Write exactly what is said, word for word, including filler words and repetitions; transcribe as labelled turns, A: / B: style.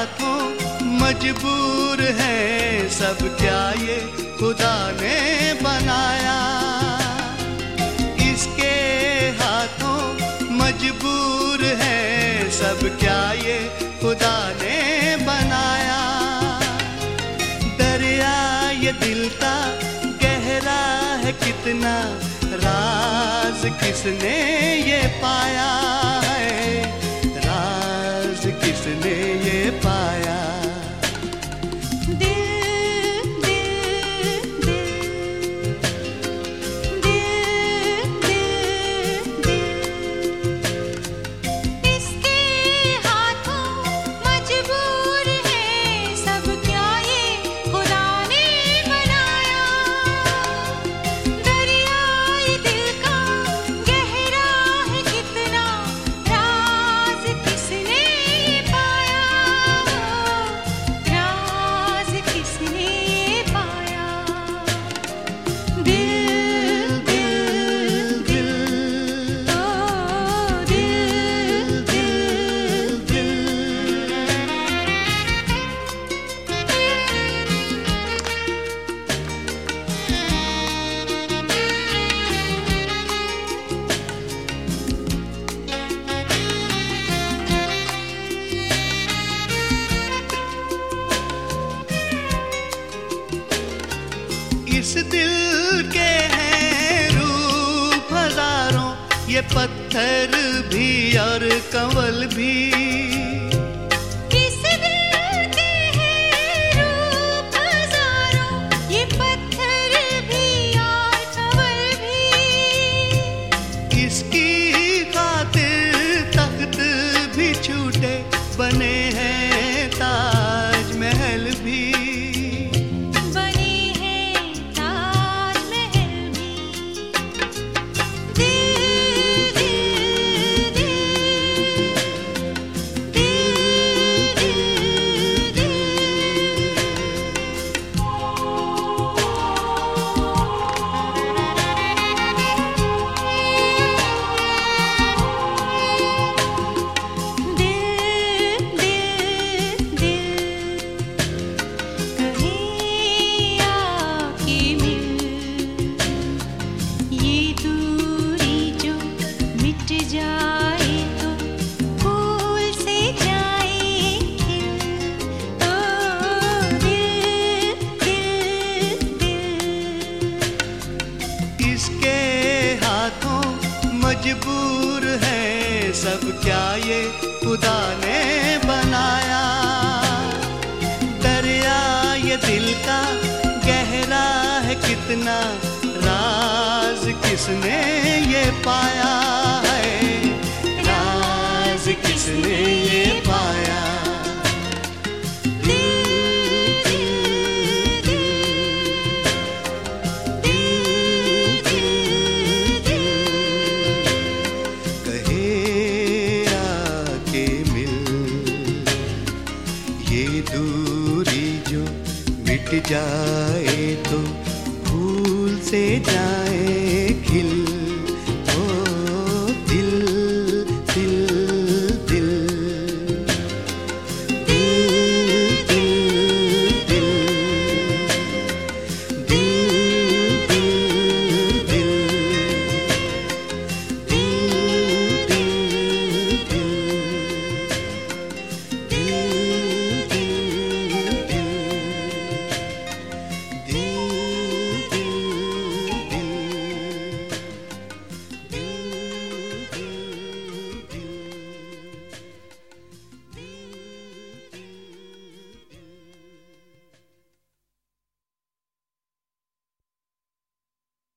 A: हाथों मजबूर है सब, क्या ये खुदा ने बनाया। इसके हाथों मजबूर है सब, क्या ये खुदा ने बनाया। दरिया ये दिल का गहरा है कितना, राज किसने ये पाया है, राज किसने ये पाया। इस दिल के हैं रूप हजारों, ये पत्थर भी और कंवल भी।
B: इस दिल के हैं रूप हजारों, ये पत्थर भी और कंवल भी।
A: इसकी खातिर तख्त भी छूटे, बने हैं ताजमहल भी। मजबूर है सब, क्या ये खुदा ने बनाया। दरिया ये दिल का गहरा है कितना, राज किसने ये पाया है, राज किसने ये पाया। ये दूरी जो मिट जाए तो फूल से जाए खिल।